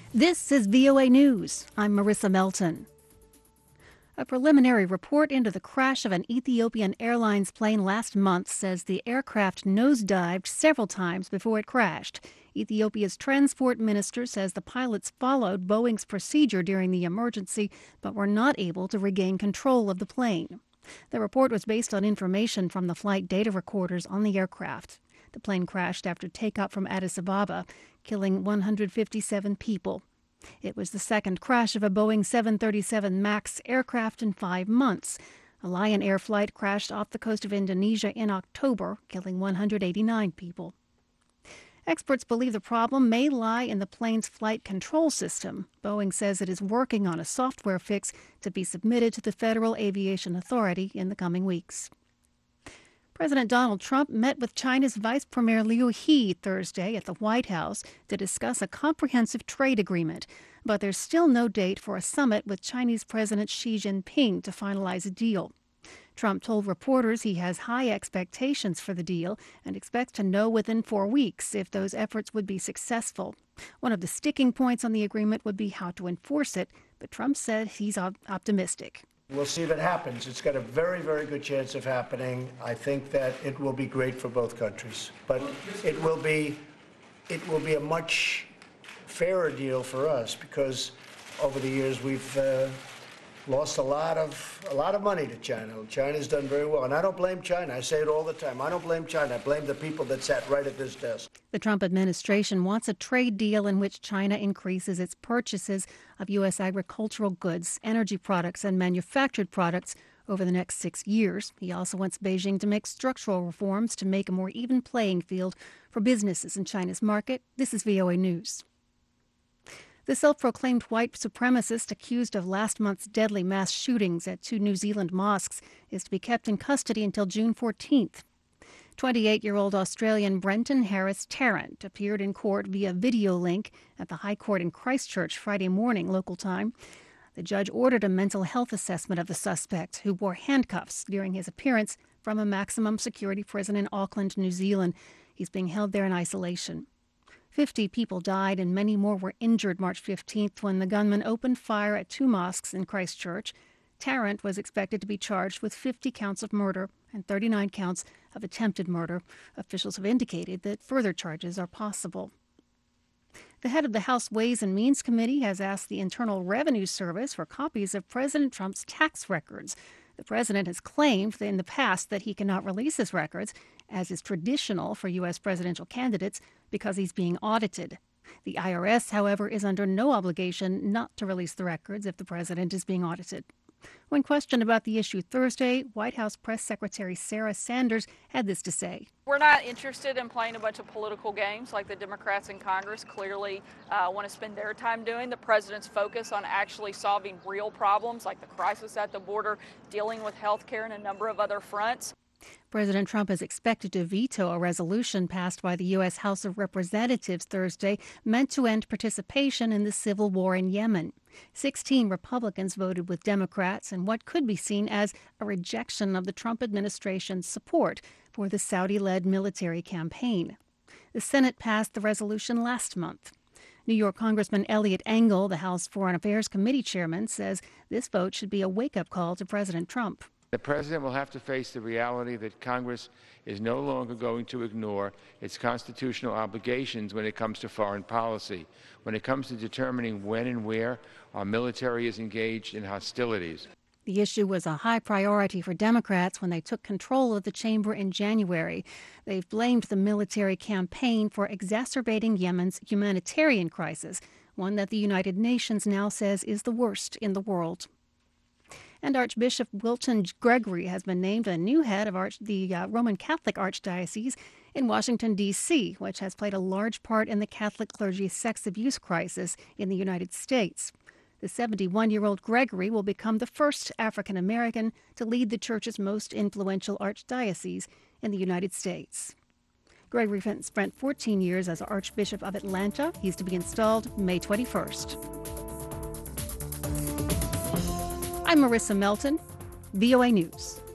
This is VOA News. I'm Marissa Melton. A preliminary report into the crash of an Ethiopian Airlines plane last month says the aircraft nosedived several times before it crashed. Ethiopia's transport minister says the pilots followed Boeing's procedure during the emergency, but were not able to regain control of the plane. The report was based on information from the flight data recorders on the aircraft. The plane crashed after takeoff from Addis Ababa, killing 157 people. It was the second crash of a Boeing 737 MAX aircraft in 5 months. A Lion Air flight crashed off the coast of Indonesia in October, killing 189 people. Experts believe the problem may lie in the plane's flight control system. Boeing says it is working on a software fix to be submitted to the Federal Aviation Authority in the coming weeks. President Donald Trump met with China's Vice Premier Liu He Thursday at the White House to discuss a comprehensive trade agreement. But there's still no date for a summit with Chinese President Xi Jinping to finalize a deal. Trump told reporters he has high expectations for the deal and expects to know within 4 weeks if those efforts would be successful. One of the sticking points on the agreement would be how to enforce it, but Trump said he's optimistic. We'll see if it happens. It's got a very, very good chance of happening. I think that it will be great for both countries. But it will be a much fairer deal for us because over the years we've lost a lot of money to China. China's done very well, and I don't blame China. I say it all the time. I don't blame China. I blame the people that sat right at this desk. The Trump administration wants a trade deal in which China increases its purchases of U.S. agricultural goods, energy products, and manufactured products over the next 6 years. He also wants Beijing to make structural reforms to make a more even playing field for businesses in China's market. This is VOA News. The self-proclaimed white supremacist accused of last month's deadly mass shootings at 2 New Zealand mosques is to be kept in custody until June 14th. 28-year-old Australian Brenton Harris Tarrant appeared in court via video link at the High Court in Christchurch Friday morning, local time. The judge ordered a mental health assessment of the suspect, who wore handcuffs during his appearance from a maximum security prison in Auckland, New Zealand. He's being held there in isolation. 50 people died and many more were injured March 15th when the gunman opened fire at 2 mosques in Christchurch. Tarrant was expected to be charged with 50 counts of murder and 39 counts of attempted murder. Officials have indicated that further charges are possible. The head of the House Ways and Means Committee has asked the Internal Revenue Service for copies of President Trump's tax records. The president has claimed in the past that he cannot release his records, as is traditional for U.S. presidential candidates, because he's being audited. The IRS, however, is under no obligation not to release the records if the president is being audited. When questioned about the issue Thursday, White House Press Secretary Sarah Sanders had this to say. We're not interested in playing a bunch of political games like the Democrats in Congress clearly want to spend their time doing. The president's focus on actually solving real problems like the crisis at the border, dealing with health care, and a number of other fronts. President Trump is expected to veto a resolution passed by the U.S. House of Representatives Thursday meant to end participation in the civil war in Yemen. 16 Republicans voted with Democrats in what could be seen as a rejection of the Trump administration's support for the Saudi-led military campaign. The Senate passed the resolution last month. New York Congressman Eliot Engel, the House Foreign Affairs Committee chairman, says this vote should be a wake-up call to President Trump. The president will have to face the reality that Congress is no longer going to ignore its constitutional obligations when it comes to foreign policy, when it comes to determining when and where our military is engaged in hostilities. The issue was a high priority for Democrats when they took control of the chamber in January. They've blamed the military campaign for exacerbating Yemen's humanitarian crisis, one that the United Nations now says is the worst in the world. And Archbishop Wilton Gregory has been named a new head of the Roman Catholic Archdiocese in Washington, D.C., which has played a large part in the Catholic clergy's sex abuse crisis in the United States. The 71-year-old Gregory will become the first African-American to lead the church's most influential archdiocese in the United States. Gregory spent 14 years as Archbishop of Atlanta. He's to be installed May 21st. I'm Marissa Melton, VOA News.